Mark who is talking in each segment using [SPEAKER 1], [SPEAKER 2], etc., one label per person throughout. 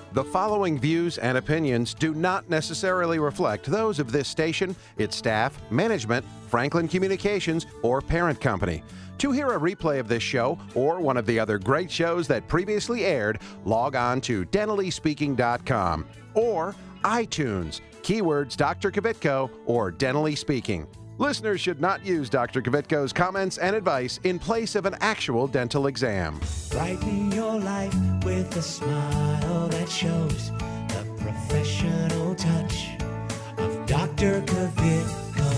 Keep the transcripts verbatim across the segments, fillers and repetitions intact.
[SPEAKER 1] The following views and opinions do not necessarily reflect those of this station, its staff, management, Franklin Communications, or parent company. To hear a replay of this show or one of the other great shows that previously aired, log on to dentally speaking dot com or iTunes, keywords Doctor Kvitko or Dentally Speaking. Listeners should not use Doctor Kvitko's comments and advice in place of an actual dental exam.
[SPEAKER 2] Brighten your life with a smile that shows the professional touch of Doctor Kvitko.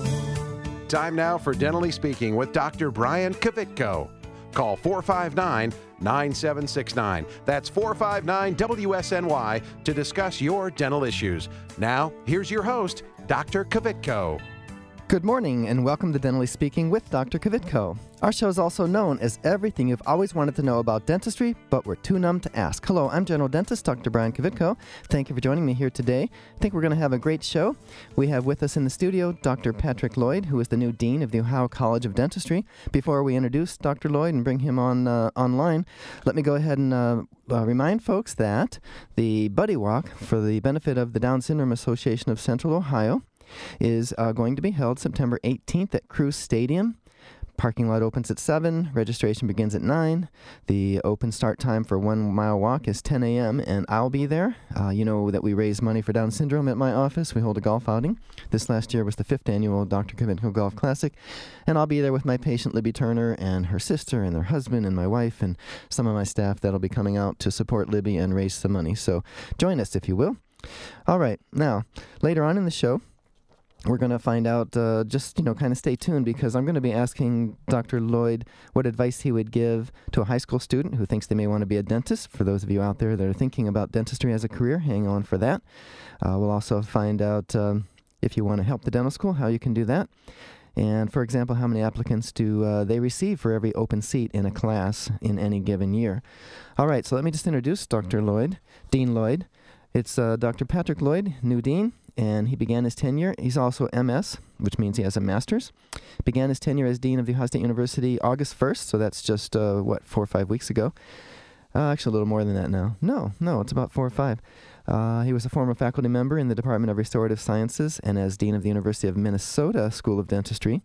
[SPEAKER 1] Time now for Dentally Speaking with Doctor Brian Kvitko. Call four five nine, nine seven six nine. That's four five nine W S N Y to discuss your dental issues. Now, here's your host, Doctor Kvitko.
[SPEAKER 3] Good morning and welcome to Dentally Speaking with Doctor Kvitko. Our show is also known as everything you've always wanted to know about dentistry, but we're too numb to ask. Hello, I'm General Dentist Doctor Brian Kvitko. Thank you for joining me here today. I think we're going to have a great show. We have with us in the studio Doctor Patrick Lloyd, who is the new Dean of the Ohio College of Dentistry. Before we introduce Doctor Lloyd and bring him on uh, online, let me go ahead and uh, uh, remind folks that the Buddy Walk for the benefit of the Down Syndrome Association of Central Ohio is uh, going to be held September eighteenth at Cruz Stadium. Parking lot opens at seven. Registration begins at nine. The open start time for one mile walk is ten a.m. and I'll be there. Uh, you know that we raise money for Down syndrome at my office. We hold a golf outing. This last year was the fifth annual Doctor Kvitko Golf Classic, and I'll be there with my patient Libby Turner and her sister and their husband and my wife and some of my staff that'll be coming out to support Libby and raise some money. So join us if you will. All right, now later on in the show, we're going to find out, uh, just, you know, kind of stay tuned because I'm going to be asking Doctor Lloyd what advice he would give to a high school student who thinks they may want to be a dentist. For those of you out there that are thinking about dentistry as a career, hang on for that. Uh, we'll also find out um, if you want to help the dental school, how you can do that. And, for example, how many applicants do uh, they receive for every open seat in a class in any given year. All right, so let me just introduce Doctor Lloyd, Dean Lloyd. It's uh, Doctor Patrick Lloyd, new dean. And he began his tenure. He's also M S, which means he has a master's. Began his tenure as Dean of The Ohio State University August first, so that's just, uh, what, four or five weeks ago. Uh, actually, a little more than that now. No, no, it's about four or five. Uh, he was a former faculty member in the Department of Restorative Sciences and as Dean of the University of Minnesota School of Dentistry.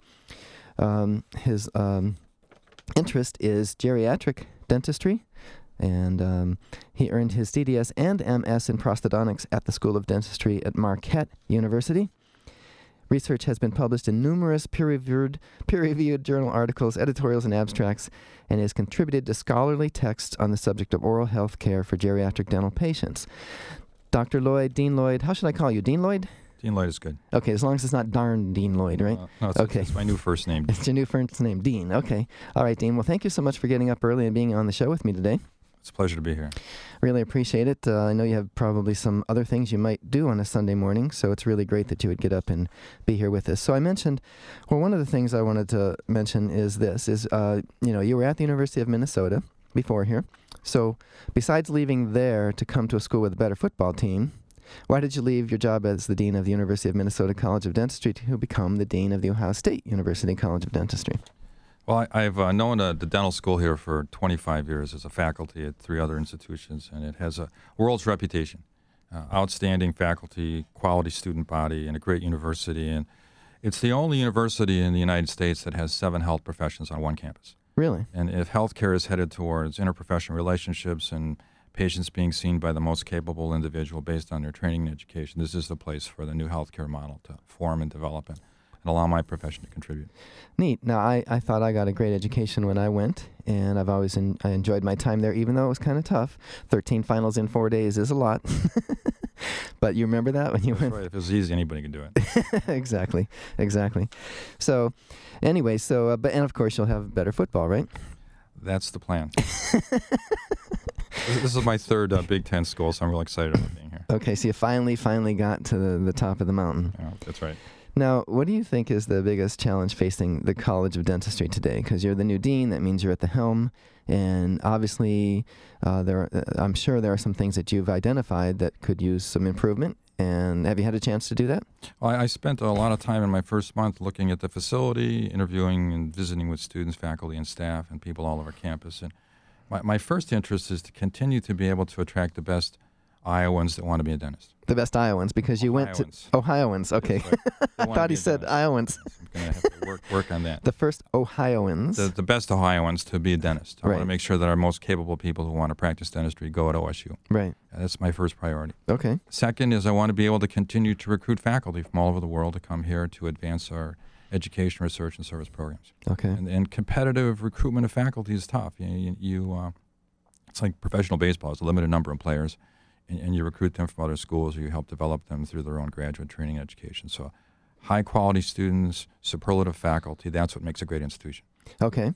[SPEAKER 3] Um, his um, interest is geriatric dentistry. And um, he earned his D D S and M S in prosthodontics at the School of Dentistry at Marquette University. Research has been published in numerous peer-reviewed, peer-reviewed journal articles, editorials, and abstracts, and has contributed to scholarly texts on the subject of oral health care for geriatric dental patients. Doctor Lloyd, Dean Lloyd, how should I call you? Dean Lloyd?
[SPEAKER 4] Dean Lloyd is good.
[SPEAKER 3] Okay, as long as it's not darn Dean Lloyd, right?
[SPEAKER 4] Uh, no, it's,
[SPEAKER 3] okay.
[SPEAKER 4] It's my new first name.
[SPEAKER 3] It's your new first name, Dean. Okay. All right, Dean. Well, thank you so much for getting up early and being on the show with me today.
[SPEAKER 4] It's a pleasure to be here.
[SPEAKER 3] Really appreciate it. Uh, I know you have probably some other things you might do on a Sunday morning, so it's really great that you would get up and be here with us. So I mentioned, well, one of the things I wanted to mention is this, is, uh, you know, you were at the University of Minnesota before here. So besides leaving there to come to a school with a better football team, why did you leave your job as the Dean of the University of Minnesota College of Dentistry to become the Dean of the Ohio State University College of Dentistry?
[SPEAKER 4] Well, I, I've uh, known uh, the dental school here for twenty-five years as a faculty at three other institutions, and it has a world's reputation. Uh, outstanding faculty, quality student body, and a great university. And it's the only university in the United States that has seven health professions on one campus.
[SPEAKER 3] Really?
[SPEAKER 4] And if healthcare is headed towards interprofessional relationships and patients being seen by the most capable individual based on their training and education, this is the place for the new healthcare model to form and develop it and allow my profession to contribute.
[SPEAKER 3] Neat. Now, I, I thought I got a great education when I went, and I've always en- I enjoyed my time there, even though it was kind of tough. thirteen finals in four days is a lot. But you remember that when you
[SPEAKER 4] That's
[SPEAKER 3] went?
[SPEAKER 4] Right. If it was easy, anybody could do it.
[SPEAKER 3] Exactly. Exactly. So, anyway, so, uh, but and of course, you'll have better football, right?
[SPEAKER 4] That's the plan. This is my third uh, Big Ten school, so I'm really excited about being here.
[SPEAKER 3] Okay, so you finally, finally got to the, the top of the mountain.
[SPEAKER 4] Yeah, that's right.
[SPEAKER 3] Now, what do you think is the biggest challenge facing the College of Dentistry today? Because you're the new dean, that means you're at the helm, and obviously, uh, there, are, uh, I'm sure there are some things that you've identified that could use some improvement. And have you had a chance to do that?
[SPEAKER 4] Well, I, I spent a lot of time in my first month looking at the facility, interviewing and visiting with students, faculty, and staff, and people all over campus. And my, my first interest is to continue to be able to attract the best Iowans that want to be a dentist.
[SPEAKER 3] The best Iowans, because you
[SPEAKER 4] Ohioans.
[SPEAKER 3] went to Ohioans. Okay,
[SPEAKER 4] That's right. They
[SPEAKER 3] I
[SPEAKER 4] wanna
[SPEAKER 3] thought
[SPEAKER 4] be
[SPEAKER 3] he
[SPEAKER 4] a
[SPEAKER 3] said
[SPEAKER 4] dentist.
[SPEAKER 3] Iowans.
[SPEAKER 4] I'm going to have to work, work on that.
[SPEAKER 3] The first Ohioans.
[SPEAKER 4] The, the best Ohioans to be a dentist. I want
[SPEAKER 3] Right.
[SPEAKER 4] to make sure that our most capable people who want to practice dentistry go at O S U.
[SPEAKER 3] Right.
[SPEAKER 4] That's my first priority.
[SPEAKER 3] Okay.
[SPEAKER 4] Second is I want to be able to continue to recruit faculty from all over the world to come here to advance our education, research, and service programs.
[SPEAKER 3] Okay.
[SPEAKER 4] And, and competitive recruitment of faculty is tough. You, you, you uh, it's like professional baseball. It's a limited number of players, and, and you recruit them from other schools, or you help develop them through their own graduate training and education. So, high-quality students, superlative faculty. That's what makes a great institution.
[SPEAKER 3] Okay.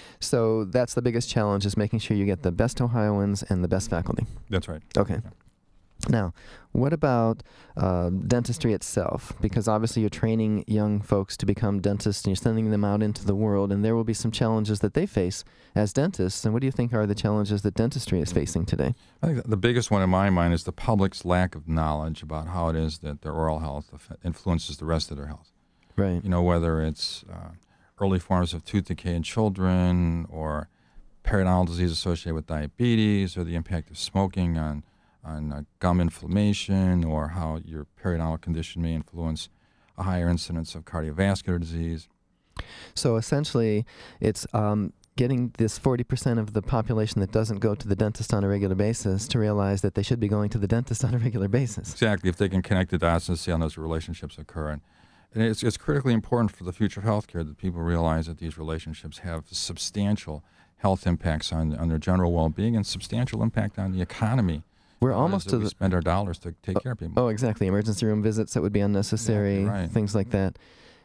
[SPEAKER 3] So that's the biggest challenge, is making sure you get the best Ohioans and the best faculty.
[SPEAKER 4] That's right.
[SPEAKER 3] Okay.
[SPEAKER 4] Yeah.
[SPEAKER 3] Now, what about uh, dentistry itself? Because obviously you're training young folks to become dentists and you're sending them out into the world, and there will be some challenges that they face as dentists. And what do you think are the challenges that dentistry is facing today?
[SPEAKER 4] I think the biggest one in my mind is the public's lack of knowledge about how it is that their oral health aff- influences the rest of their health.
[SPEAKER 3] Right.
[SPEAKER 4] You know, whether it's uh, early forms of tooth decay in children, or periodontal disease associated with diabetes, or the impact of smoking on on uh, gum inflammation, or how your periodontal condition may influence a higher incidence of cardiovascular disease.
[SPEAKER 3] So essentially, it's um, getting this forty percent of the population that doesn't go to the dentist on a regular basis to realize that they should be going to the dentist on a regular basis.
[SPEAKER 4] Exactly, if they can connect the dots and see how those relationships occur. And, and it's, it's critically important for the future of healthcare that people realize that these relationships have substantial health impacts on, on their general well-being, and substantial impact on the economy.
[SPEAKER 3] We're
[SPEAKER 4] How it is
[SPEAKER 3] almost
[SPEAKER 4] that
[SPEAKER 3] to
[SPEAKER 4] we
[SPEAKER 3] the...
[SPEAKER 4] spend our dollars to take care of people.
[SPEAKER 3] Oh, exactly. Emergency room visits that would be unnecessary,
[SPEAKER 4] Exactly right.
[SPEAKER 3] things like that.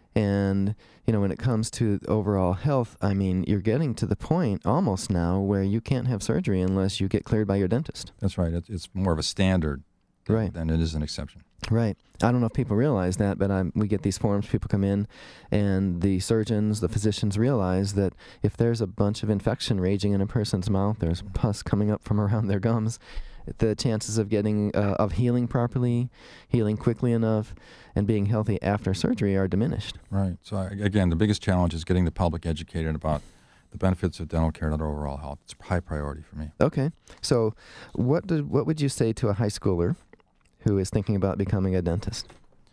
[SPEAKER 3] And, you know, when it comes to overall health, I mean, you're getting to the point almost now where you can't have surgery unless you get cleared by your dentist.
[SPEAKER 4] That's right. It's, it's more of a standard than,
[SPEAKER 3] Right.
[SPEAKER 4] than it is an exception.
[SPEAKER 3] Right. I don't know if people realize that, but I'm, we get these forms, people come in, and the surgeons, the physicians realize that if there's a bunch of infection raging in a person's mouth, there's pus coming up from around their gums, the chances of getting, uh, of healing properly, healing quickly enough, and being healthy after surgery are diminished.
[SPEAKER 4] Right. So, I- again, the biggest challenge is getting the public educated about the benefits of dental care to their overall health. It's a high priority for me.
[SPEAKER 3] Okay. So what did, what would you say to a high schooler who is thinking about becoming a dentist?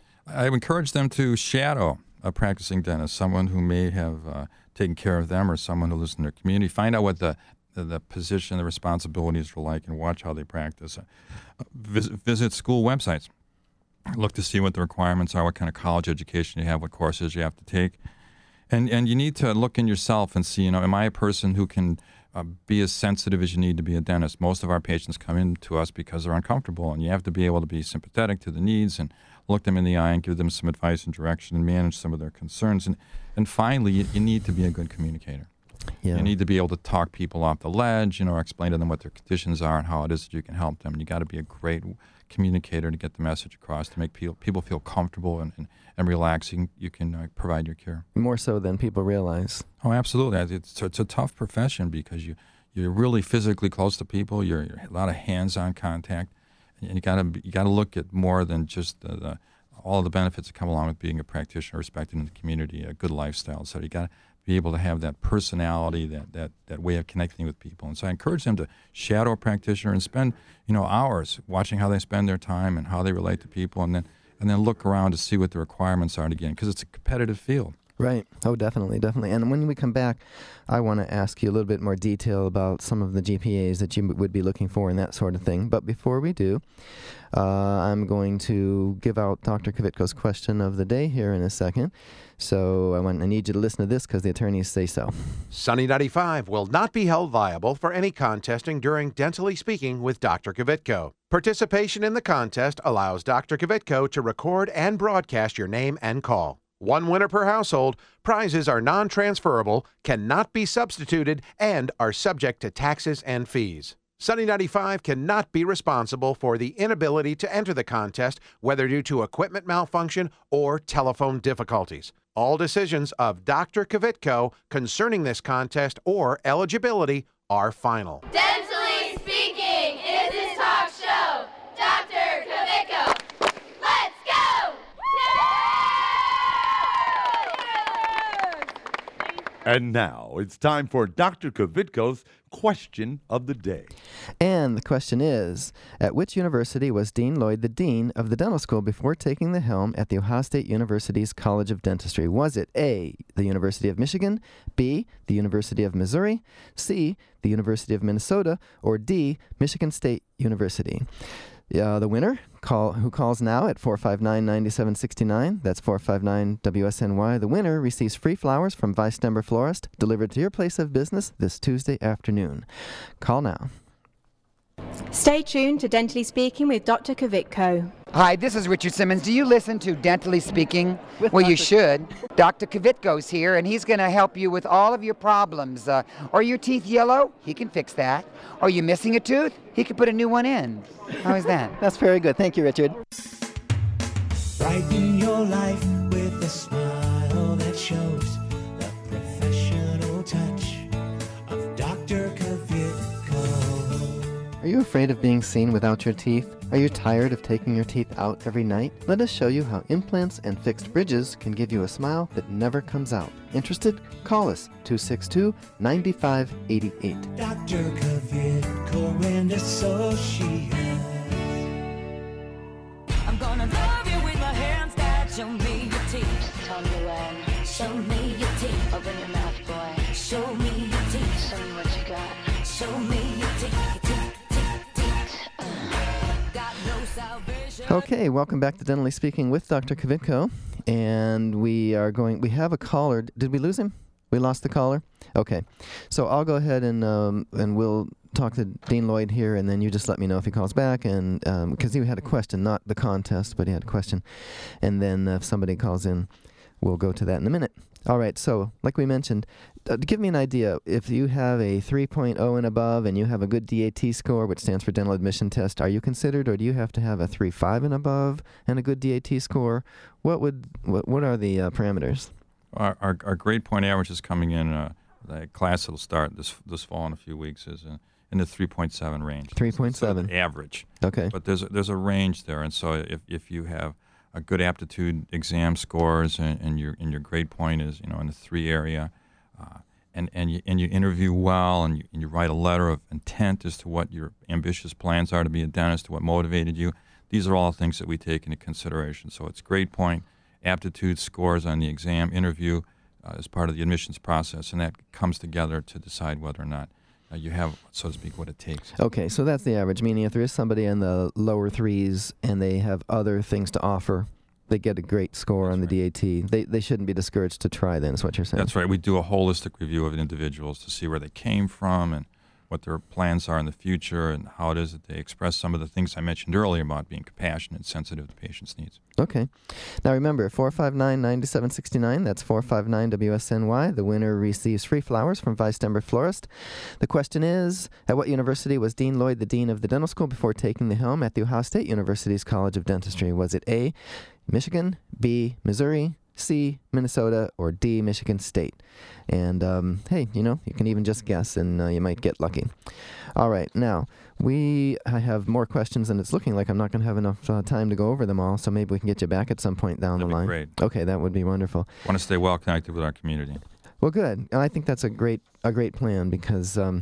[SPEAKER 4] I would encourage them to shadow a practicing dentist, someone who may have uh, taken care of them, or someone who lives in their community. Find out what the, the, the position, the responsibilities are like, and watch how they practice. Uh, visit, visit school websites. Look to see what the requirements are, what kind of college education you have, what courses you have to take. And and you need to look in yourself and see, you know, am I a person who can uh, be as sensitive as you need to be a dentist? Most of our patients come in to us because they're uncomfortable, and you have to be able to be sympathetic to the needs and look them in the eye and give them some advice and direction and manage some of their concerns. And, and finally, you, you need to be a good communicator.
[SPEAKER 3] Yeah.
[SPEAKER 4] You need to be able to talk people off the ledge, you know, or explain to them what their conditions are and how it is that you can help them. And you got to be a great communicator to get the message across, to make people, people feel comfortable and, and, and relaxing. You can uh, provide your care.
[SPEAKER 3] More so than people realize.
[SPEAKER 4] Oh, absolutely. It's, it's a tough profession because you, you're really physically close to people. You're, you're a lot of hands-on contact. And you got to you got to look at more than just the, the, all the benefits that come along with being a practitioner, respected in the community, a good lifestyle. So you got to be able to have that personality, that, that, that way of connecting with people. And so I encourage them to shadow a practitioner and spend, you know, hours watching how they spend their time and how they relate to people, and then and then look around to see what the requirements are again, because it's a competitive field.
[SPEAKER 3] Right. Oh, definitely, definitely. And when we come back, I want to ask you a little bit more detail about some of the G P As that you would be looking for and that sort of thing. But before we do, uh, I'm going to give out Doctor Kvitko's question of the day here in a second. So I want I need you to listen to this because the attorneys say so.
[SPEAKER 1] Sunny ninety-five will not be held liable for any contesting during Dentally Speaking with Doctor Kvitko. Participation in the contest allows Doctor Kvitko to record and broadcast your name and call. One winner per household. Prizes are non-transferable, cannot be substituted, and are subject to taxes and fees. Sunny ninety-five cannot be responsible for the inability to enter the contest, whether due to equipment malfunction or telephone difficulties. All decisions of Doctor Kvitko concerning this contest or eligibility are final.
[SPEAKER 5] Dentally Speaking is his talk show. Doctor Kvitko. Let's go!
[SPEAKER 6] And now it's time for Doctor Kvitko's question of the day.
[SPEAKER 3] And the question is, at which university was Dean Lloyd the dean of the dental school before taking the helm at The Ohio State University's College of Dentistry? Was it A, the University of Michigan, B, the University of Missouri, C, the University of Minnesota, or D, Michigan State University? Uh, the winner, call who calls now at four five nine, nine seven six nine, that's four five nine W S N Y, the winner receives free flowers from Weistember Florist delivered to your place of business this Tuesday afternoon. Call now.
[SPEAKER 6] Stay tuned to Dentally Speaking with Doctor Kvitko.
[SPEAKER 7] Hi, this is Richard Simmons. Do you listen to Dentally Speaking?
[SPEAKER 3] With
[SPEAKER 7] Well, you
[SPEAKER 3] Doctor
[SPEAKER 7] should. Doctor Kvitko's here, and he's going to help you with all of your problems. Uh, are your teeth yellow? He can fix that. Are you missing a tooth? He can put a new one in. How is that?
[SPEAKER 3] That's very good. Thank you, Richard.
[SPEAKER 2] Brighten your life with a smile that shows the professional touch of Doctor Kvitko.
[SPEAKER 3] Are you afraid of being seen without your teeth? Are you tired of taking your teeth out every night? Let us show you how implants and fixed bridges can give you a smile that never comes out. Interested? Call us two six two, nine five eight eight.
[SPEAKER 2] Doctor Kvitko and Associates.
[SPEAKER 8] I'm gonna love you with my hands that show me your teeth. Tell me when. Show me your teeth. Open your mouth, boy. Show me your teeth. Show me what you got. Show me your teeth. Your teeth, teeth, teeth. Uh, got no salvation.
[SPEAKER 3] Okay, welcome back to Dentally Speaking with Doctor Kvitko. And we are going, we have a caller. Did we lose him? We lost the caller? Okay. So I'll go ahead and um, and we'll talk to Dean Lloyd here, and then you just let me know if he calls back, and because um, he had a question, not the contest, but he had a question. And then uh, if somebody calls in, we'll go to that in a minute. All right, so like we mentioned, uh, give me an idea. If you have a three point oh and above and you have a good D A T score, which stands for Dental Admission Test, are you considered, or do you have to have a three point five and above and a good D A T score? What would what, what are the uh, parameters?
[SPEAKER 4] Our, our, our grade point average is coming in, uh, the class that will start this this fall in a few weeks is uh, in the three point seven range.
[SPEAKER 3] three point seven.
[SPEAKER 4] So average.
[SPEAKER 3] Okay.
[SPEAKER 4] But there's a, there's a range there, and so if, if you have a good aptitude exam scores and, and your and your grade point is, you know, in the three area, uh, and and you and you interview well, and you, and you write a letter of intent as to what your ambitious plans are to be a dentist, to what motivated you. These are all things that we take into consideration. So it's grade point, aptitude scores on the exam, interview uh, as part of the admissions process, and that comes together to decide whether or not uh, you have, so to speak, what it takes.
[SPEAKER 3] Okay, so that's the average, meaning if there is somebody in the lower threes and they have other things to offer, they get a great score
[SPEAKER 4] That's
[SPEAKER 3] on the
[SPEAKER 4] right.
[SPEAKER 3] D A T. They they shouldn't be discouraged to try then, is what you're saying.
[SPEAKER 4] That's right. We do a holistic review of individuals to see where they came from and what their plans are in the future and how it is that they express some of the things I mentioned earlier about being compassionate and sensitive to patients' needs.
[SPEAKER 3] Okay. Now remember, four five nine, nine seven six nine, that's four five nine W S N Y. The winner receives free flowers from Weistember Florist. The question is, at what university was Dean Lloyd the dean of the dental school before taking the helm at The Ohio State University's College of Dentistry? Was it A, Michigan, B, Missouri, C, Minnesota, or D, Michigan State? And um, hey, you know, you can even just guess, and uh, you might get lucky. All right, now, we I have more questions, and it's looking like I'm not going to have enough uh, time to go over them all, so maybe we can get you back at some point down
[SPEAKER 4] That'd
[SPEAKER 3] the
[SPEAKER 4] be
[SPEAKER 3] line.
[SPEAKER 4] great.
[SPEAKER 3] Okay, that would be wonderful.
[SPEAKER 4] Want to stay well connected with our community.
[SPEAKER 3] Well, good. And I think that's a great a great plan because um,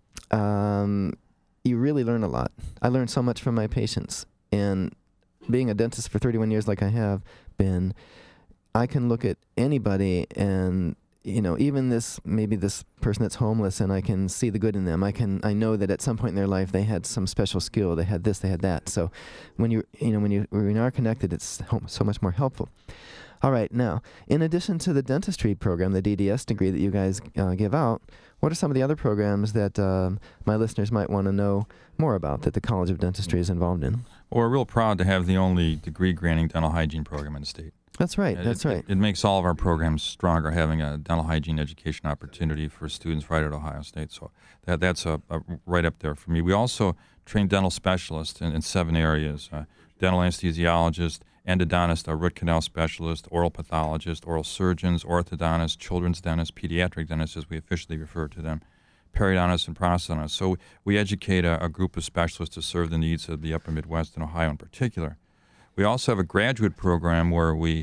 [SPEAKER 3] um, you really learn a lot. I learn so much from my patients, and being a dentist for thirty-one years like I have been, I can look at anybody and, you know, even this, maybe this person that's homeless, and I can see the good in them. I can, I know that at some point in their life they had some special skill. They had this, they had that. So when you, you know, when you, when you are connected, it's so much more helpful. All right, now, in addition to the dentistry program, the D D S degree that you guys uh, give out, what are some of the other programs that um, my listeners might want to know more about that the College of Dentistry is involved in?
[SPEAKER 4] Well, we're real proud to have the only degree-granting dental hygiene program in the state.
[SPEAKER 3] That's right,
[SPEAKER 4] It-
[SPEAKER 3] that's
[SPEAKER 4] it,
[SPEAKER 3] right.
[SPEAKER 4] It, it makes all of our programs stronger, having a dental hygiene education opportunity for students right at Ohio State. So that that's a, a right up there for me. We also train dental specialists in, in seven areas: uh, dental anesthesiologist, endodontist, a root canal specialist, oral pathologist, oral surgeons, orthodontists, children's dentists, pediatric dentists, as we officially refer to them, periodontists, and prosthodontists. So we educate a, a group of specialists to serve the needs of the upper Midwest and Ohio in particular. We also have a graduate program where we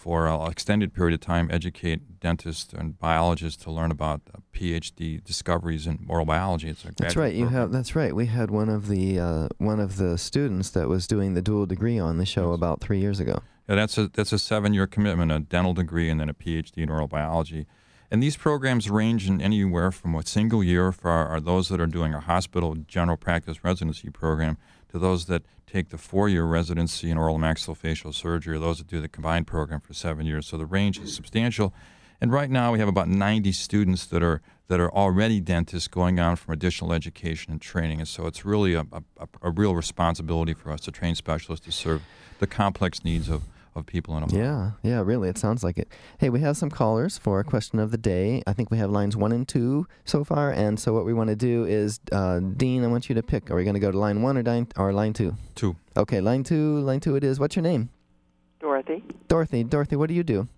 [SPEAKER 4] for an extended period of time, educate dentists and biologists to learn about uh, PhD discoveries in oral biology. It's a
[SPEAKER 3] That's right. You have. That's right. We had one of the uh, one of the students that was doing the dual degree on the show about three years ago.
[SPEAKER 4] Yeah, that's a that's a seven-year commitment, a dental degree and then a PhD in oral biology. And these programs range in anywhere from a single year for our, our those that are doing a hospital general practice residency program to those that take the four-year residency in oral maxillofacial surgery, or those that do the combined program for seven years. So the range is substantial. And right now we have about ninety students that are that are already dentists going on from additional education and training. And so it's really a, a, a real responsibility for us to train specialists to serve the complex needs of of people in Ohio.
[SPEAKER 3] Yeah, yeah, really, it sounds like it. Hey, we have some callers for a question of the day. I think we have lines one and two so far, and so what we want to do is, uh, Dean, I want you to pick. Are we going to go to line one or, line, or line two?
[SPEAKER 4] Two.
[SPEAKER 3] Okay, line two, line two it is. What's your name?
[SPEAKER 9] Dorothy.
[SPEAKER 3] Dorothy. Dorothy, what do you do?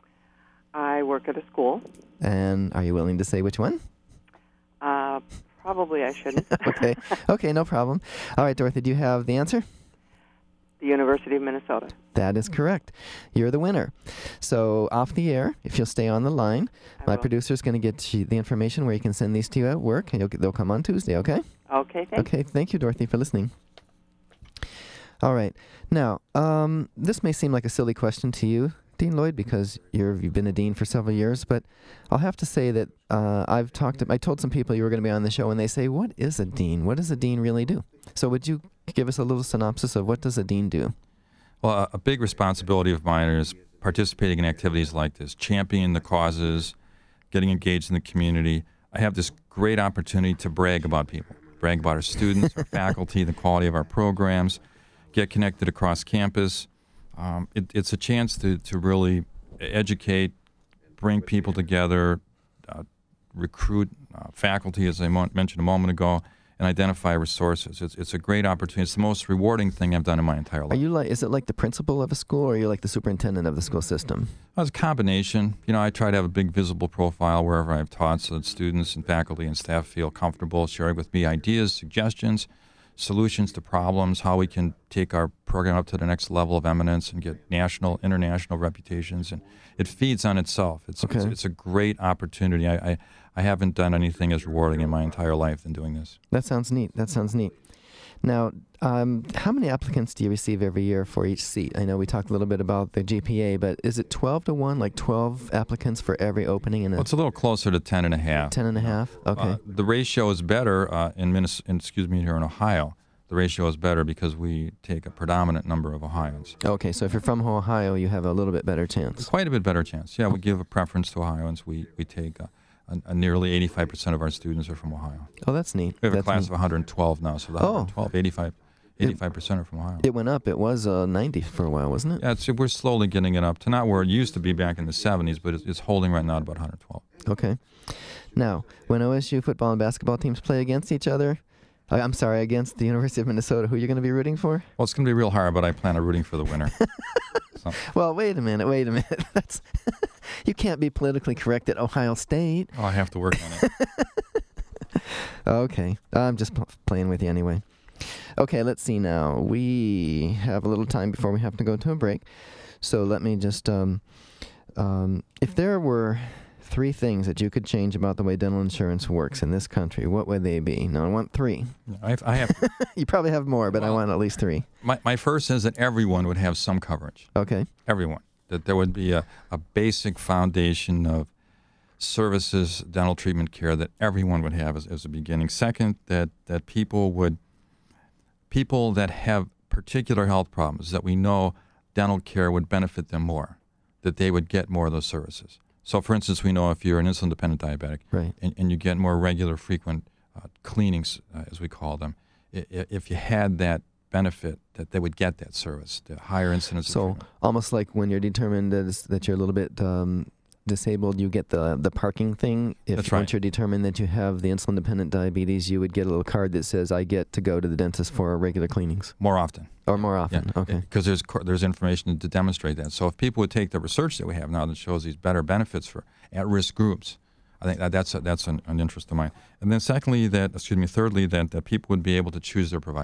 [SPEAKER 9] I work at a school.
[SPEAKER 3] And are you willing to say which one?
[SPEAKER 9] Uh, probably I shouldn't.
[SPEAKER 3] Okay, okay, no problem. All right, Dorothy, do you have the answer?
[SPEAKER 9] The University of Minnesota.
[SPEAKER 3] That is correct. You're the winner. So off the air, if you'll stay on the line,
[SPEAKER 9] I
[SPEAKER 3] my
[SPEAKER 9] will.
[SPEAKER 3] producer is going to get you the information where you can send these to you at work, and you'll, they'll come on Tuesday, okay?
[SPEAKER 9] Okay, thank
[SPEAKER 3] Okay, thank you, Dorothy, for listening. All right. Now, um, this may seem like a silly question to you, Dean Lloyd, because you're, you've been a dean for several years, but I'll have to say that uh, I've talked to, I told some people you were going to be on the show, and they say, what is a dean? What does a dean really do? So would you give us a little synopsis of what does a dean do?
[SPEAKER 4] Well, a, a big responsibility of mine is participating in activities like this, championing the causes, getting engaged in the community. I have this great opportunity to brag about people, brag about our students, our faculty, the quality of our programs, get connected across campus. Um, it, it's a chance to, to really educate, bring people together, uh, recruit uh, faculty, as I mo- mentioned a moment ago, and identify resources. It's it's a great opportunity. It's the most rewarding thing I've done in my entire life.
[SPEAKER 3] Are you like, is it like the principal of a school, or are you like the superintendent of the school system?
[SPEAKER 4] Well, it's a combination. You know, I try to have a big visible profile wherever I've taught so that students and faculty and staff feel comfortable sharing with me ideas, suggestions, solutions to problems, how we can take our program up to the next level of eminence and get national, international reputations. And it feeds on itself. It's
[SPEAKER 3] Okay.
[SPEAKER 4] it's, it's a great opportunity. I, I, I haven't done anything as rewarding in my entire life than doing this.
[SPEAKER 3] That sounds neat. That sounds neat. Now, um, how many applicants do you receive every year for each seat? I know we talked a little bit about the G P A, but is it twelve to one, like twelve applicants for every opening in a
[SPEAKER 4] Well, it's a little closer to ten and a half.
[SPEAKER 3] ten and a half? Okay.
[SPEAKER 4] Uh, the ratio is better uh, in Minnesota, in, excuse me, here in Ohio. The ratio is better because we take a predominant number of Ohioans.
[SPEAKER 3] Okay, so if you're from Ohio, you have a little bit better chance.
[SPEAKER 4] Quite a bit better chance. Yeah, we give a preference to Ohioans. We we take a, a, a nearly eighty-five percent of our students are from Ohio.
[SPEAKER 3] Oh, that's neat.
[SPEAKER 4] We have
[SPEAKER 3] That's
[SPEAKER 4] a class
[SPEAKER 3] neat.
[SPEAKER 4] of one hundred twelve now, so the
[SPEAKER 3] Oh.
[SPEAKER 4] one hundred twelve, eighty-five, eighty-five percent are from Ohio.
[SPEAKER 3] It went up. It was uh, ninety for a while, wasn't it?
[SPEAKER 4] Yeah, it's, we're slowly getting it up to not where it used to be back in the seventies, but it's, it's holding right now at about one hundred twelve.
[SPEAKER 3] Okay. Now, when O S U football and basketball teams play against each other, I- I'm sorry, against the University of Minnesota, who are you going to be rooting for?
[SPEAKER 4] Well, it's going to be real hard, but I plan on rooting for the winner. So,
[SPEAKER 3] Well, wait a minute, wait a minute. That's you can't be politically correct at Ohio State.
[SPEAKER 4] oh, I have to work on it.
[SPEAKER 3] Okay, I'm just pl- playing with you anyway. Okay, let's see now. We have a little time before we have to go to a break. So let me just, um, um, if there were three things that you could change about the way dental insurance works in this country, what would they be? Now, I want three.
[SPEAKER 4] I have, I have
[SPEAKER 3] You probably have more, but I
[SPEAKER 4] Well-
[SPEAKER 3] want at least three.
[SPEAKER 4] my, my first is that everyone would have some coverage.
[SPEAKER 3] Okay.
[SPEAKER 4] Everyone. That there would be a, a basic foundation of services, dental treatment care that everyone would have as, as a beginning. Second, that, that people would, people that have particular health problems, that we know dental care would benefit them more, that they would get more of those services. So, for instance, we know if you're an insulin-dependent diabetic
[SPEAKER 3] Right.
[SPEAKER 4] and, and you get more regular, frequent uh, cleanings, uh, as we call them, i- i- if you had that benefit, that they would get that service, the higher incidence of
[SPEAKER 3] So
[SPEAKER 4] treatment.
[SPEAKER 3] almost like when you're determined that, is- that you're a little bit um, disabled, you get the the parking thing. If
[SPEAKER 4] That's right.
[SPEAKER 3] once you're determined that you have the insulin-dependent diabetes, you would get a little card that says, "I get to go to the dentist for regular cleanings,"
[SPEAKER 4] More often.
[SPEAKER 3] or more often.
[SPEAKER 4] Yeah,
[SPEAKER 3] Okay.
[SPEAKER 4] Because there's co- there's information to demonstrate that. So if people would take the research that we have now that shows these better benefits for at-risk groups, I think that that's a, that's an, an interest of mine. And then secondly, that excuse me, thirdly, that, that people would be able to choose their provider.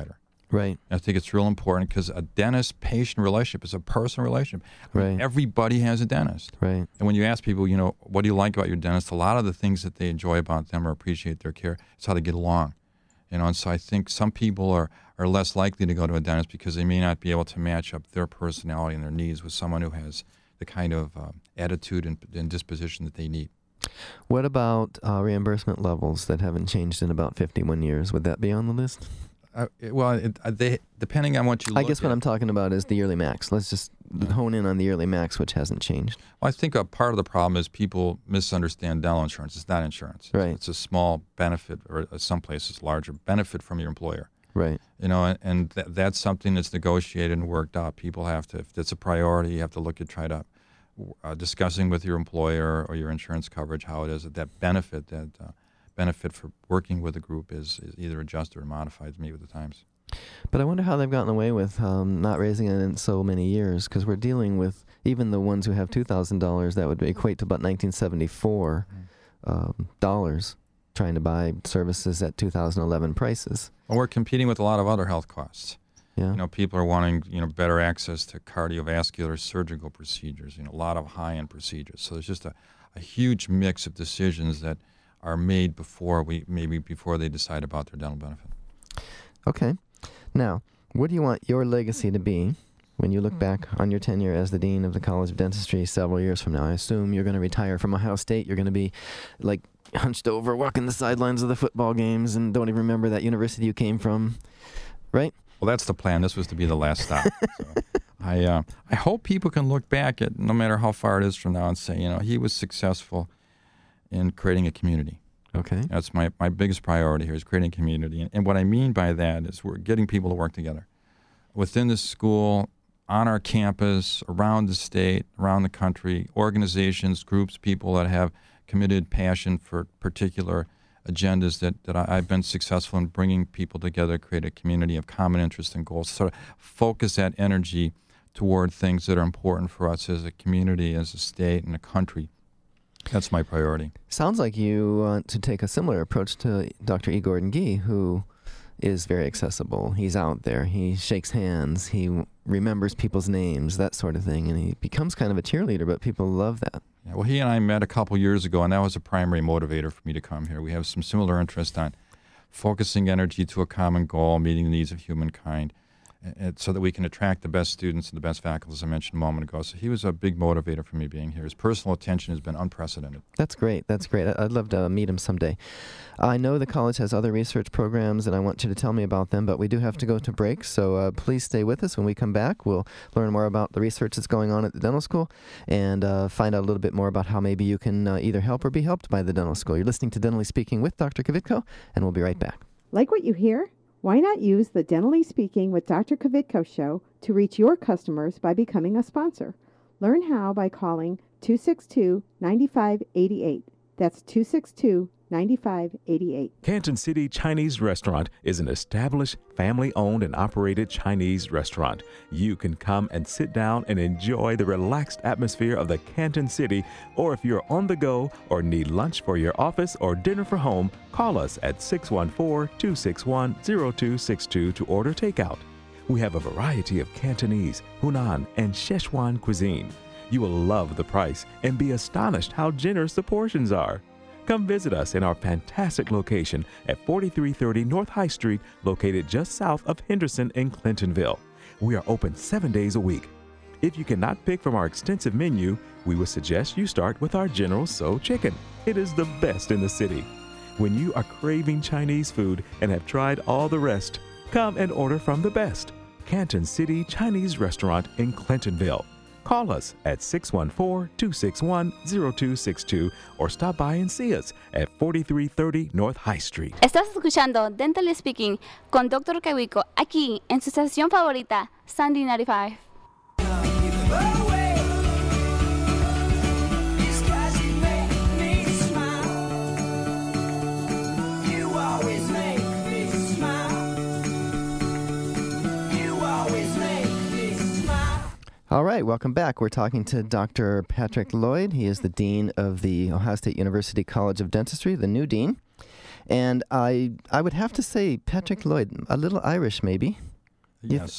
[SPEAKER 3] Right.
[SPEAKER 4] I think it's real important because a dentist-patient relationship is a personal relationship. I mean,
[SPEAKER 3] Right.
[SPEAKER 4] everybody has a dentist.
[SPEAKER 3] Right.
[SPEAKER 4] And when you ask people, you know, what do you like about your dentist, a lot of the things that they enjoy about them or appreciate their care is how they get along. You know, and so I think some people are, are less likely to go to a dentist because they may not be able to match up their personality and their needs with someone who has the kind of uh, attitude and, and disposition that they need.
[SPEAKER 3] What about uh, reimbursement levels that haven't changed in about fifty-one years? Would that be on the list?
[SPEAKER 4] Uh, it- well, it, uh, they depending on what you
[SPEAKER 3] I
[SPEAKER 4] look
[SPEAKER 3] guess what
[SPEAKER 4] at.
[SPEAKER 3] I'm talking about is the yearly max. Let's just hone in on the yearly max, which hasn't changed.
[SPEAKER 4] Well, I think a part of the problem is people misunderstand dental insurance. It's not insurance.
[SPEAKER 3] Right.
[SPEAKER 4] It's a small benefit, or uh, some places larger benefit from your employer.
[SPEAKER 3] Right.
[SPEAKER 4] You know, and, and th- that's something that's negotiated and worked out. People have to, if it's a priority, you have to look at try to uh, discussing with your employer or your insurance coverage how it is that that benefit, that uh, benefit for working with a group is, is either adjusted or modified to meet with the times.
[SPEAKER 3] But I wonder how they've gotten away with um, not raising it in so many years, because we're dealing with even the ones who have two thousand dollars, that would equate to about nineteen seventy-four um, dollars trying to buy services at two thousand eleven prices.
[SPEAKER 4] Well, we're competing with a lot of other health costs.
[SPEAKER 3] Yeah.
[SPEAKER 4] You know, people are wanting, you know, better access to cardiovascular surgical procedures, you know, a lot of high-end procedures. So there's just a, a huge mix of decisions that are made before we, maybe before they decide about their dental benefit.
[SPEAKER 3] Okay. Now, what do you want your legacy to be when you look back on your tenure as the Dean of the College of Dentistry several years from now? I assume you're going to retire from Ohio State. You're going to be, like, hunched over, walking the sidelines of the football games and don't even remember that university you came from, right?
[SPEAKER 4] Well, that's the plan. This was to be the last stop. So I uh, I hope people can look back at, no matter how far it is from now, and say, you know, he was successful in creating a community.
[SPEAKER 3] Okay.
[SPEAKER 4] That's my, my biggest priority here, is creating a community. And, and what I mean by that is we're getting people to work together within the school, on our campus, around the state, around the country, organizations, groups, people that have committed passion for particular agendas that, that I, I've been successful in bringing people together, create a community of common interests and goals, sort of focus that energy toward things that are important for us as a community, as a state, and a country. That's my priority.
[SPEAKER 3] Sounds like you want to take a similar approach to Doctor E. Gordon Gee, who is very accessible. He's out there. He shakes hands. He w- remembers people's names, that sort of thing, and he becomes kind of a cheerleader, but people love that.
[SPEAKER 4] Yeah, well, he and I met a couple years ago, and that was a primary motivator for me to come here. We have some similar interest on focusing energy to a common goal, meeting the needs of humankind, and so that we can attract the best students and the best faculty, as I mentioned a moment ago. So he was a big motivator for me being here. His personal attention has been unprecedented.
[SPEAKER 3] That's great. That's great. I- I'd love to meet him someday. I know the college has other research programs, and I want you to tell me about them, but we do have to go to break, so uh, please stay with us. When we come back, we'll learn more about the research that's going on at the dental school and uh, find out a little bit more about how maybe you can uh, either help or be helped by the dental school. You're listening to Dentally Speaking with Doctor Kvitko, and we'll be right back.
[SPEAKER 10] Like what you hear? Why not use the Dentally Speaking with Doctor Kvitko show to reach your customers by becoming a sponsor? Learn how by calling two six two, nine five eight eight. That's two six two, nine five eight eight.
[SPEAKER 11] Canton City Chinese Restaurant is an established, family-owned and operated Chinese restaurant. You can come and sit down and enjoy the relaxed atmosphere of the Canton City, or if you're on the go or need lunch for your office or dinner for home, call us at six one four, two six one, zero two six two to order takeout. We have a variety of Cantonese, Hunan, and Szechuan cuisine. You will love the price and be astonished how generous the portions are. Come visit us in our fantastic location at forty-three thirty North High Street, located just south of Henderson in Clintonville. We are open seven days a week. If you cannot pick from our extensive menu, we would suggest you start with our General Tso chicken. It is the best in the city. When you are craving Chinese food and have tried all the rest, come and order from the best. Canton City Chinese Restaurant in Clintonville. Call us at six one four, two six one, zero two six two or stop by and see us at forty-three thirty North High Street.
[SPEAKER 12] Estás escuchando Dentally Speaking con Doctor Kvitko aquí en su estación favorita, Sandy ninety five.
[SPEAKER 3] All right, welcome back. We're talking to Doctor Patrick Lloyd. He is the Dean of the Ohio State University College of Dentistry, the new Dean. And I I would have to say, Patrick Lloyd, a little Irish maybe.
[SPEAKER 4] Yes.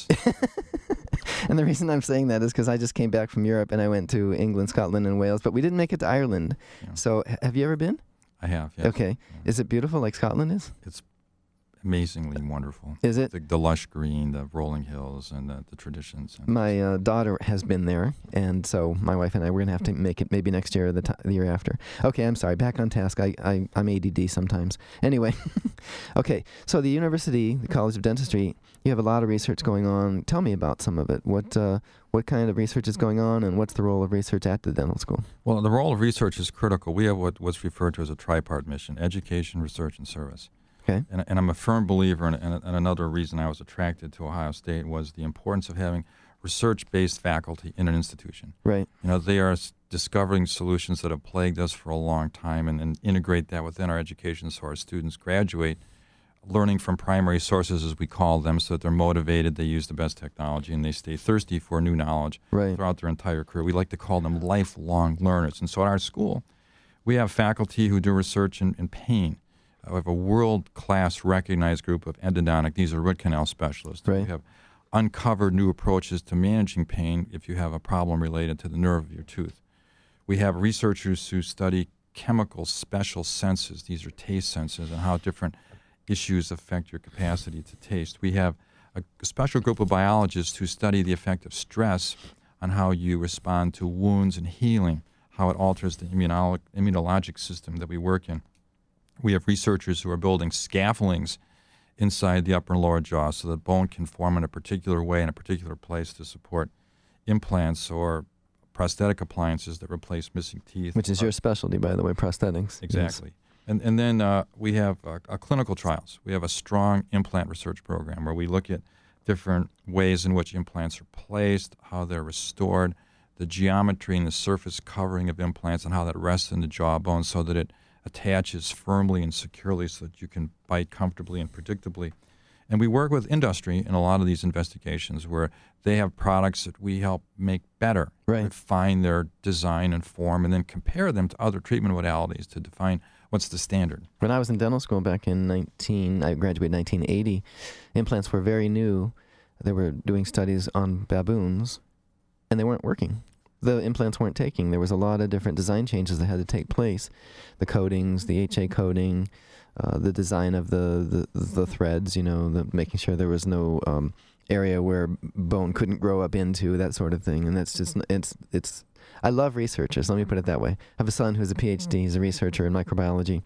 [SPEAKER 3] And the reason I'm saying that is because I just came back from Europe and I went to England, Scotland, and Wales, but we didn't make it to Ireland.
[SPEAKER 4] Yeah.
[SPEAKER 3] So h- have you ever been?
[SPEAKER 4] I have, yes.
[SPEAKER 3] Okay. Is it beautiful like Scotland is?
[SPEAKER 4] It's amazingly wonderful.
[SPEAKER 3] Is it?
[SPEAKER 4] The, the lush green, the rolling hills, and the, the traditions. And
[SPEAKER 3] My uh, daughter has been there, and so my wife and I, we're going to have to make it maybe next year or the, t- the year after. Okay, I'm sorry. Back on task. I, I, I'm A D D sometimes. Anyway, okay, so the university, the College of Dentistry, you have a lot of research going on. Tell me about some of it. What, uh, what kind of research is going on, and what's the role of research at the dental school?
[SPEAKER 4] Well, the role of research is critical. We have what, what's referred to as a tripart mission: education, research, and service.
[SPEAKER 3] Okay.
[SPEAKER 4] And, and I'm a firm believer, in, and, and another reason I was attracted to Ohio State was the importance of having research-based faculty in an institution.
[SPEAKER 3] Right.
[SPEAKER 4] You know, they are s- discovering solutions that have plagued us for a long time, and, and integrate that within our education so our students graduate learning from primary sources, as we call them, so that they're motivated, they use the best technology, and they stay thirsty for new knowledge
[SPEAKER 3] right.
[SPEAKER 4] throughout their entire career. We like to call them lifelong learners. And so at our school, we have faculty who do research in, in pain. We have a world-class recognized group of endodontic, these are root canal specialists.
[SPEAKER 3] Right.
[SPEAKER 4] We have uncovered new approaches to managing pain if you have a problem related to the nerve of your tooth. We have researchers who study chemical special senses. These are taste senses and how different issues affect your capacity to taste. We have a, a special group of biologists who study the effect of stress on how you respond to wounds and healing, how it alters the immunolo- immunologic system that we work in. We have researchers who are building scaffoldings inside the upper and lower jaw so that bone can form in a particular way in a particular place to support implants or prosthetic appliances that replace missing teeth.
[SPEAKER 3] Which is your specialty, by the way, prosthetics.
[SPEAKER 4] Exactly. Yes. And, and then uh, we have uh, uh, clinical trials. We have a strong implant research program where we look at different ways in which implants are placed, how they're restored, the geometry and the surface covering of implants, and how that rests in the jawbone so that it attaches firmly and securely so that you can bite comfortably and predictably. And we work with industry in a lot of these investigations where they have products that we help make better,
[SPEAKER 3] right.
[SPEAKER 4] refine their design and form, and then compare them to other treatment modalities to define what's the standard.
[SPEAKER 3] When I was in dental school back in nineteen, I graduated in nineteen eighty, implants were very new. They were doing studies on baboons, and they weren't working. The implants weren't taking. There was a lot of different design changes that had to take place. The coatings, the H A coating, uh, the design of the, the, the threads, you know, the, making sure there was no um, area where bone couldn't grow up into, that sort of thing. And that's just, it's, it's, I love researchers, let me put it that way. I have a son who's a P H D, he's a researcher in microbiology.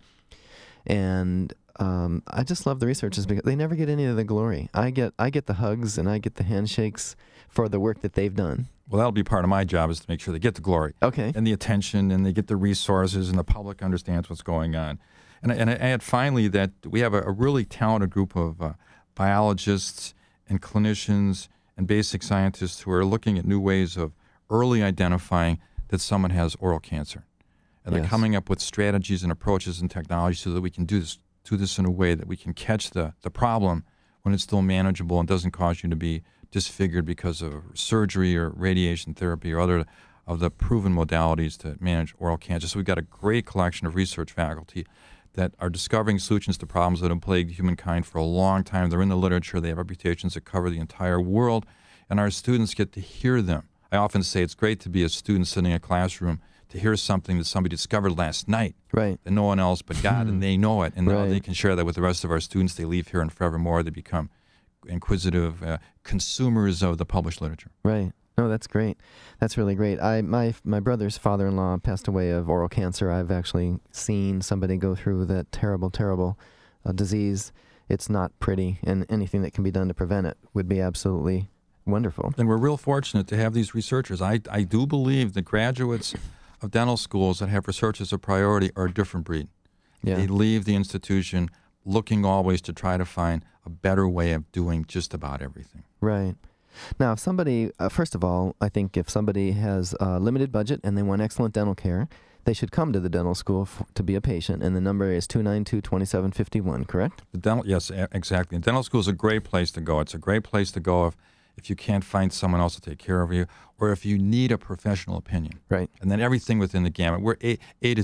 [SPEAKER 3] And um, I just love the researchers because they never get any of the glory. I get, I get the hugs and I get the handshakes for the work that they've done.
[SPEAKER 4] Well, that'll be part of my job, is to make sure they get the glory.
[SPEAKER 3] Okay.
[SPEAKER 4] And the attention, and they get the resources, and the public understands what's going on. And, and I add finally that we have a, a really talented group of uh, biologists and clinicians and basic scientists who are looking at new ways of early identifying that someone has oral cancer. And they're
[SPEAKER 3] Yes.
[SPEAKER 4] coming up with strategies and approaches and technology so that we can do this, do this in a way that we can catch the, the problem when it's still manageable and doesn't cause you to be disfigured because of surgery or radiation therapy or other of the proven modalities to manage oral cancer. So we've got a great collection of research faculty that are discovering solutions to problems that have plagued humankind for a long time. They're in the literature. They have reputations that cover the entire world, and our students get to hear them. I often say it's great to be a student sitting in a classroom to hear something that somebody discovered last night
[SPEAKER 3] right.
[SPEAKER 4] that no one else but God, and they know it, and now
[SPEAKER 3] Right.
[SPEAKER 4] they can share that with the rest of our students. They leave here, and forevermore they become inquisitive uh, consumers of the published literature.
[SPEAKER 3] Right. No, that's great. That's really great. I my my brother's father-in-law passed away of oral cancer. I've actually seen somebody go through that terrible, terrible uh, disease. It's not pretty, and anything that can be done to prevent it would be absolutely wonderful.
[SPEAKER 4] And we're real fortunate to have these researchers. I, I do believe the graduates of dental schools that have research as a priority are a different breed.
[SPEAKER 3] Yeah.
[SPEAKER 4] They leave the institution looking always to try to find a better way of doing just about everything.
[SPEAKER 3] Right. Now, if somebody, uh, first of all, I think if somebody has a limited budget and they want excellent dental care, they should come to the dental school f- to be a patient, and the number is two nine two, two seven five one, correct?
[SPEAKER 4] The dental, yes, a- exactly. And dental school is a great place to go. It's a great place to go if, if you can't find someone else to take care of you, or if you need a professional opinion.
[SPEAKER 3] Right.
[SPEAKER 4] And then everything within the gamut. We're A, a to Z.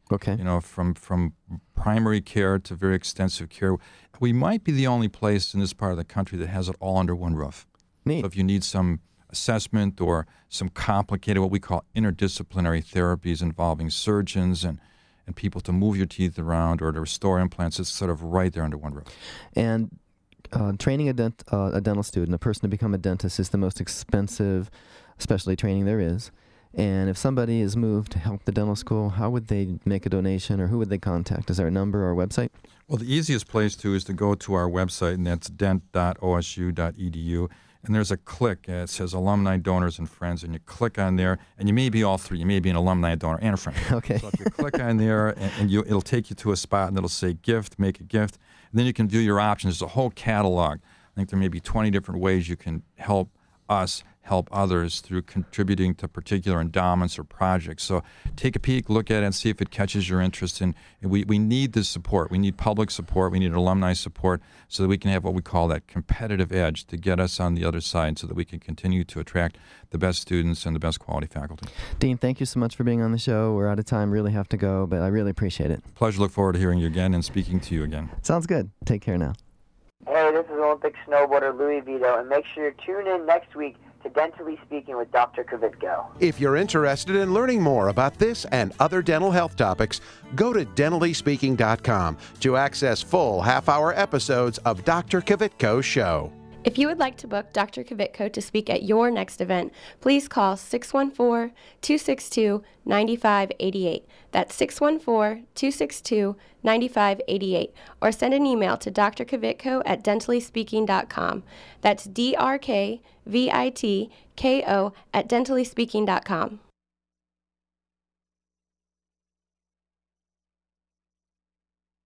[SPEAKER 3] Okay.
[SPEAKER 4] You know, from from primary care to very extensive care. We might be the only place in this part of the country that has it all under one roof.
[SPEAKER 3] Neat.
[SPEAKER 4] So if you need some assessment or some complicated, what we call interdisciplinary therapies involving surgeons and, and people to move your teeth around or to restore implants, it's sort of right there under one roof.
[SPEAKER 3] And uh, training a, dent, uh, a dental student, a person to become a dentist, is the most expensive specialty training there is. And if somebody is moved to help the dental school, how would they make a donation, or who would they contact? Is there a number or a website?
[SPEAKER 4] Well, the easiest place to is to go to our website, and that's dent dot o s u dot e d u. And there's a click. Uh, it says Alumni, Donors, and Friends. And you click on there, and you may be all three. You may be an alumni, a donor, and a friend.
[SPEAKER 3] Okay.
[SPEAKER 4] So if you click on there, and, and you, it'll take you to a spot, and it'll say Gift, Make a Gift. And then you can view your options. There's a whole catalog. I think there may be twenty different ways you can help us help others through contributing to particular endowments or projects. So take a peek, look at it, and see if it catches your interest. And we, we need this support. We need public support. We need alumni support so that we can have what we call that competitive edge to get us on the other side so that we can continue to attract the best students and the best quality faculty.
[SPEAKER 3] Dean, thank you so much for being on the show. We're out of time, really have to go, but I really appreciate it.
[SPEAKER 4] Pleasure. Look forward to hearing you again and speaking to you again.
[SPEAKER 3] Sounds good. Take care now.
[SPEAKER 13] Hey, this is Olympic snowboarder Louis Vito, and make sure you tune in next week to Dentally Speaking with Doctor Kvitko.
[SPEAKER 1] If you're interested in learning more about this and other dental health topics, go to dentally speaking dot com to access full half-hour episodes of Doctor Kvitko's show.
[SPEAKER 6] If you would like to book Doctor Kvitko to speak at your next event, please call six one four, two six two, nine five eight eight. That's six one four, two six two, nine five eight eight. Or send an email to d r kvitko at dentally speaking dot com. That's D R K V I T K O at dentally speaking dot com.